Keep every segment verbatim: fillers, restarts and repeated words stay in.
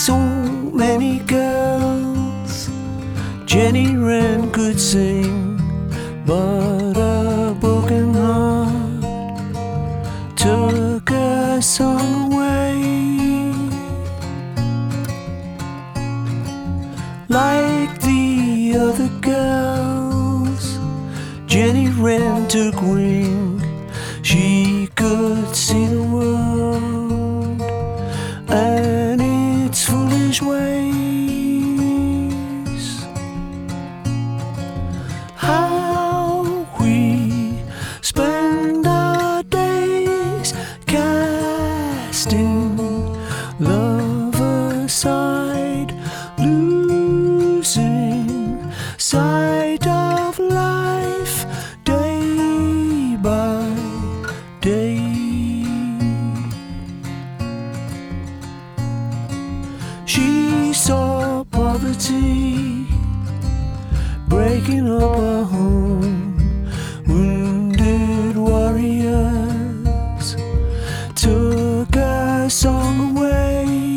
so many girls Jenny Wren could sing, but a broken heart took her song away. Like the other girls, Jenny Wren took wing. She could see the world and its foolish ways. How we spend our days casting love aside, losing sight of life day by day. She saw poverty breaking up her home. Wounded warriors took her song away.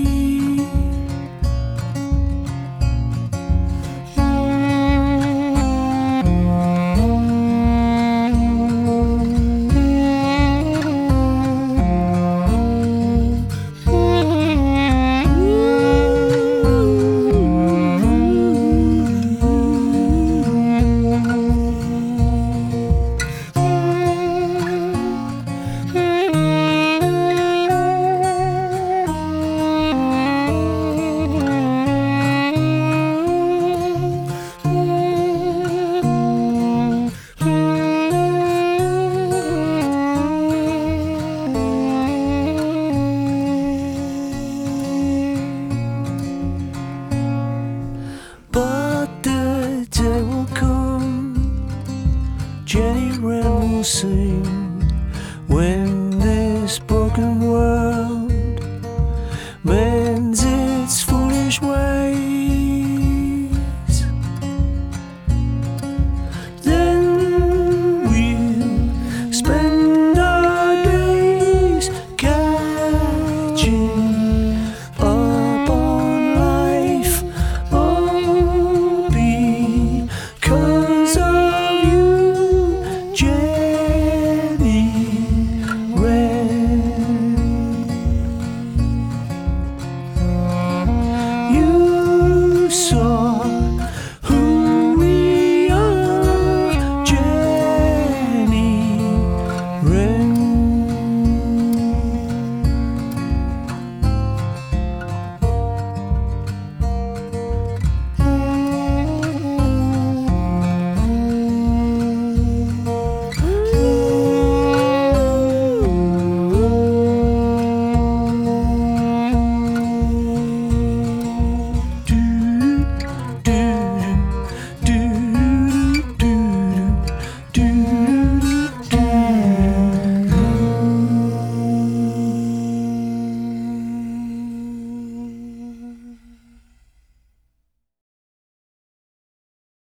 But the day will come, Jenny Wren will sing, when this broken world mends its foolish ways. Then we'll spend our days catching up on life. Because of you, Jenny Wren. You saw